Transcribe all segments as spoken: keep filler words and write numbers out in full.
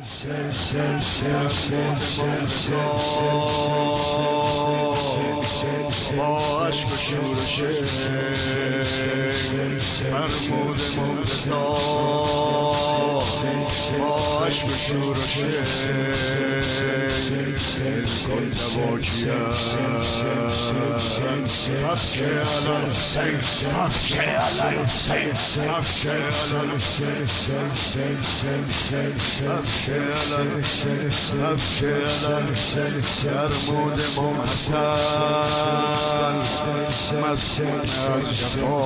با عشق و شور و شیر فرمود مرتضا، با عشق و شور و شیر کن تواکیان فبکه علی الحسین، فبکه علی الحسین، فبکه علی الحسین، فبکه علی الحسین، فبکه علی الحسین. فرمود امام حسن مسموم از جفا،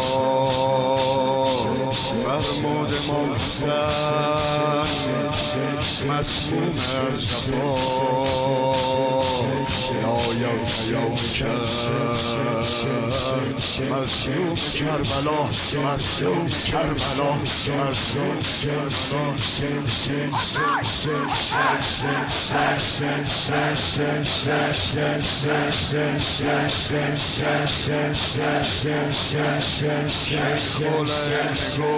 فرمود امام حسن مسموم از جفا. یا یوم یوم مظلوم کربلا، مظلوم کربلا، مظلوم کربلا. خلق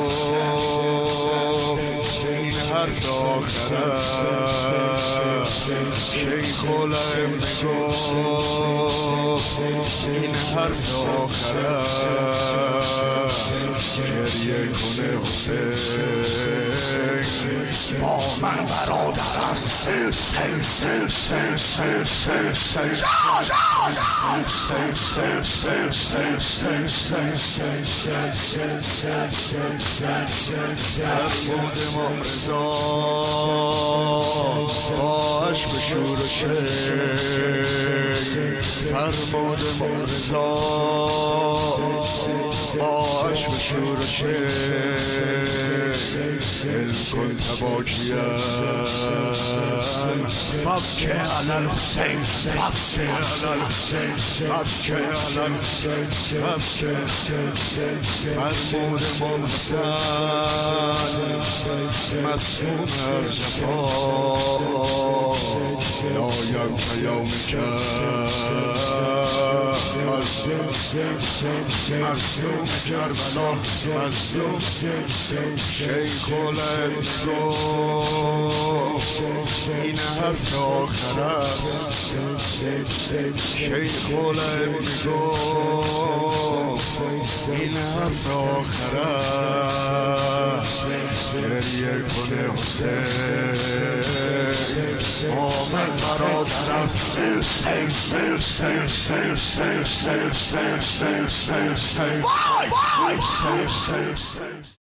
گفت این حرف آخر است، شیخ العلم گفت این حرف آخر است. گریه کنه حسین با من برادر است. فرمود امام رضا با عشق و شور و شیر، فرمود امام رضا با عشق و شور و شیر کن تواکیان فبکه علی الحسین، فبکه علی الحسین، فبکه علی الحسین، فبکه. فرمود امام حسن مسموم از جفا، یا یوم یوم مظلوم کربلا، مظلوم. شیخ العلم گفت این حرف آخر است، شیخ العلم گفت این حرف آخر است. گریه کنه حسین با من برادر است. Why? Why?